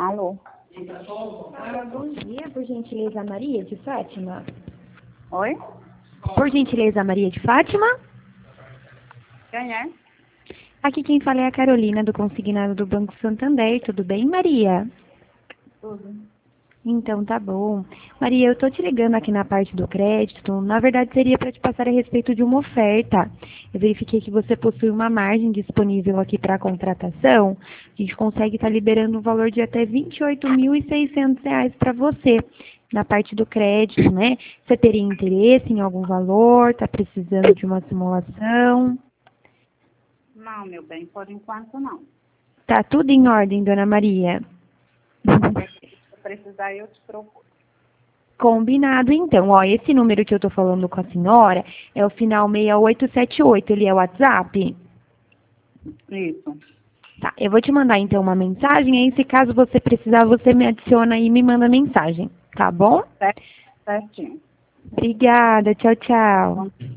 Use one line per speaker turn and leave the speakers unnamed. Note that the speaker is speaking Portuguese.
Alô?
Bom dia, por gentileza, Maria de Fátima.
Oi?
Por gentileza, Maria de Fátima.
Quem é?
Aqui quem fala é a Carolina, do consignado do Banco Santander. Tudo bem, Maria?
Tudo.
Então, tá bom. Maria, eu tô te ligando aqui na parte do crédito. Na verdade, seria para te passar a respeito de uma oferta. Eu verifiquei que você possui uma margem disponível aqui para contratação. A gente consegue estar liberando um valor de até R$ 28.600 para você. Na parte do crédito, né? Você teria interesse em algum valor? Tá precisando de uma simulação?
Não, meu bem, por enquanto não.
Tá tudo em ordem, dona Maria?
Se precisar, eu te procuro.
Combinado, então. Ó, esse número que eu tô falando com a senhora é o final 6878. Ele é o WhatsApp?
Isso.
Tá, eu vou te mandar, então, uma mensagem. Aí, se caso você precisar, você me adiciona e me manda mensagem. Tá bom?
Certinho.
Obrigada. Tchau, tchau.